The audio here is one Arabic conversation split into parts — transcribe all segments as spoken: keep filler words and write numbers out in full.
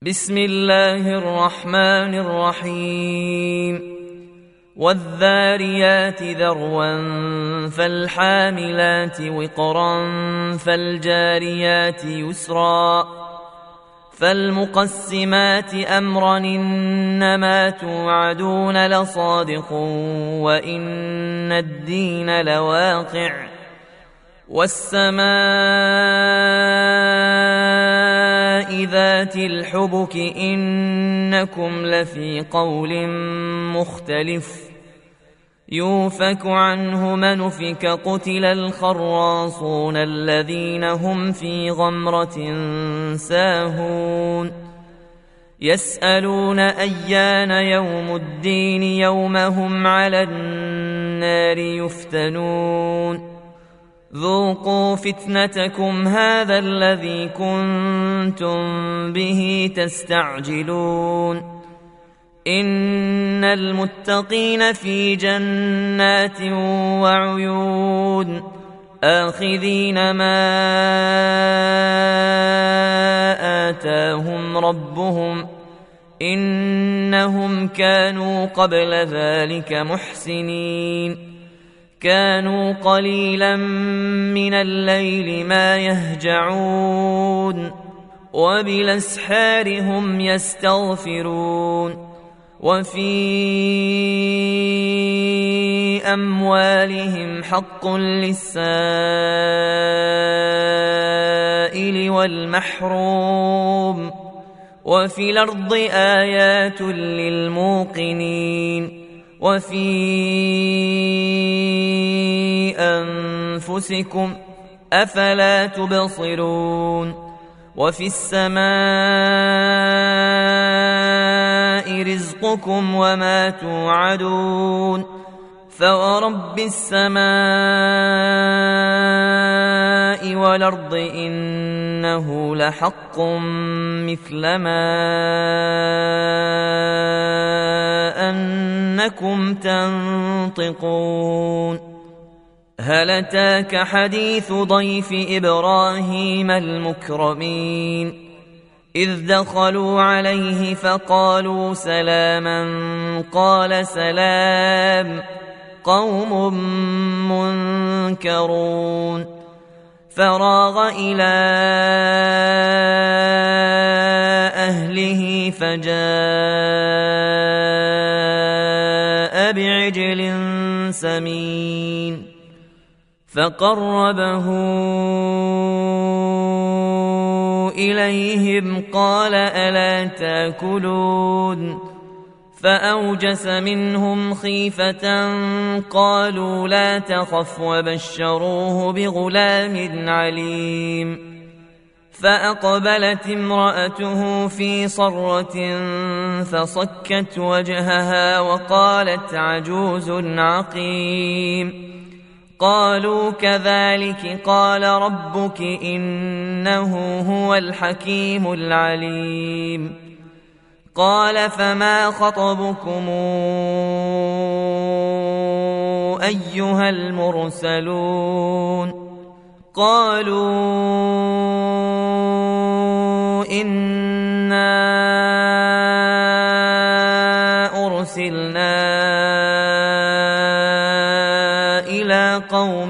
بسم الله الرحمن الرحيم والذاريات ذروا فالحاملات وقرا فالجاريات يسرا فالمقسمات أمرا إنما توعدون لصادق وإن الدين لواقع والسماء ذات الحبك إنكم لفي قول مختلف يوفك عنه من أفك قتل الخراصون الذين هم في غمرة ساهون يسألون أيان يوم الدين يوم هم على النار يفتنون ذوقوا فتنتكم هذا الذي كنتم به تستعجلون إن المتقين في جنات وعيون آخذين ما آتاهم ربهم إنهم كانوا قبل ذلك محسنين كانوا قليلا من الليل ما يهجعون وبالأسحار هم يستغفرون وفي أموالهم حق للسائل والمحروم وفي الأرض آيات للموقنين وفي أنفسكم أفلا تبصرون وفي السماء رزقكم وما توعدون فورب السماء والأرض إنه لحق مثل ما أنكم تنطقون هل أتاك حديث ضيف إبراهيم المكرمين إذ دخلوا عليه فقالوا سلاما قال سلام قوم منكرون فراغ إلى أهله فجاء بعجل سمين فقربه إليهم قال ألا تأكلون فأوجس منهم خيفة قالوا لا تخف وبشروه بغلام عليم فأقبلت امرأته في صرة فصكت وجهها وقالت عجوز عقيم قالوا كذلك قال ربك إنه هو الحكيم العليم قال فما خطبكم أيها المرسلون قالوا إنا أرسلنا إلى قوم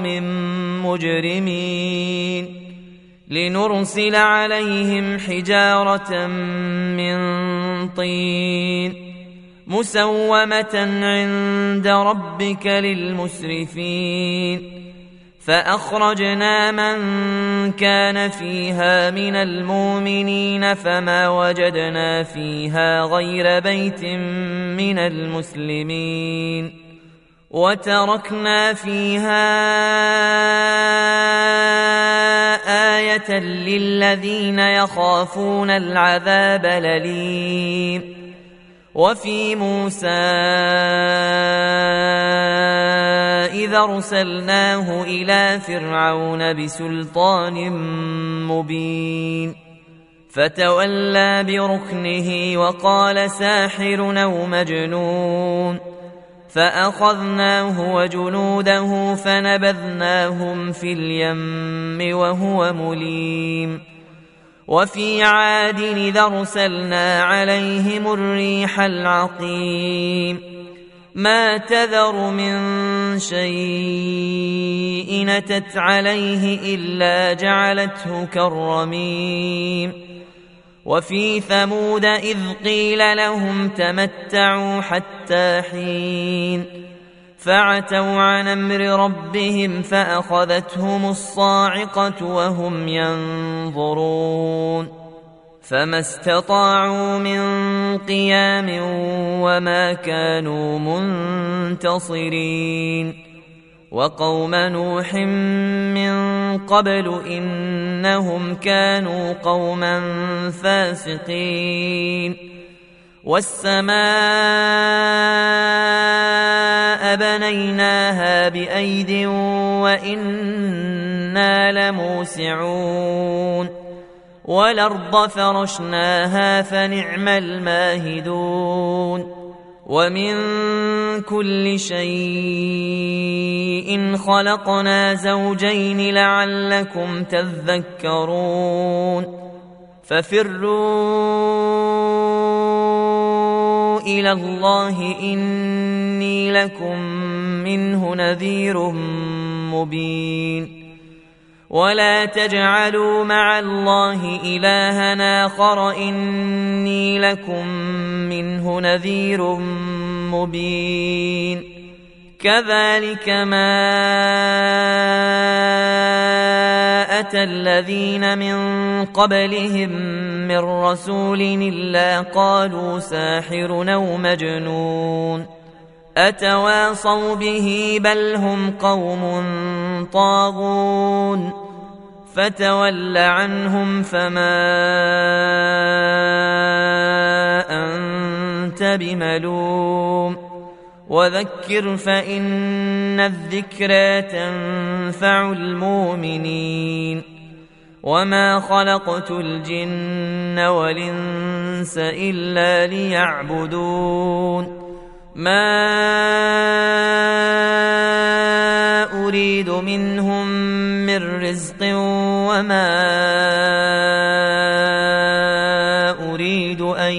مجرمين لنرسل عليهم حجارة من طين مسومة عند ربك للمسرفين فأخرجنا من كان فيها من المؤمنين فما وجدنا فيها غير بيت من المسلمين وتركنا فيها آية للذين يخافون العذاب الأليم وفي موسى إذا أرسلناه إلى فرعون بسلطان مبين فتولى بركنه وقال ساحر أو مجنون فأخذناه وجنوده فنبذناهم في اليم وهو مليم وفي عاد إذ أرسلنا عليهم الريح العقيم ما تذر من شيء أتت عليه إلا جعلته كالرميم وفي ثمود إذ قيل لهم تمتعوا حتى حين فعتوا عن أمر ربهم فأخذتهم الصاعقة وهم ينظرون فما استطاعوا من قيام وما كانوا منتصرين وقوم نوح من قبل إنهم كانوا قوما فاسقين والسماء بنيناها بأيد وإنا لموسعون والأرض فرشناها فنعم الماهدون ومن كل شيء خلقنا زوجين لعلكم تذكرون ففروا إلى الله إني لكم منه نذير مبين ولا تجعلوا مع الله إلها آخر إني لكم منه نذير مبين كذلك ما أتى الذين من قبلهم من رسول إلا قالوا ساحر أو مجنون أتواصوا به بل هم قوم طاغون فتول عنهم فما أنت بملوم وذكر فإن الذكرى تنفع المؤمنين وما خلقت الجن والإنس إلا ليعبدون ما أريد منهم من رزق وما أريد أن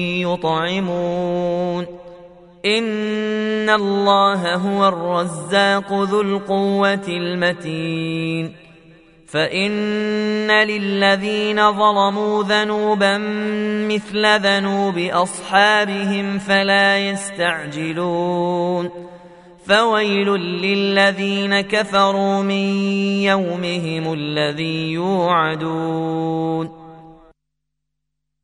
يطعمون إن الله هو الرزاق ذو القوة المتين فإن للذين ظلموا ذنوبا مثل ذنوب أصحابهم فلا يستعجلون فويل للذين كفروا من يومهم الذي يوعدون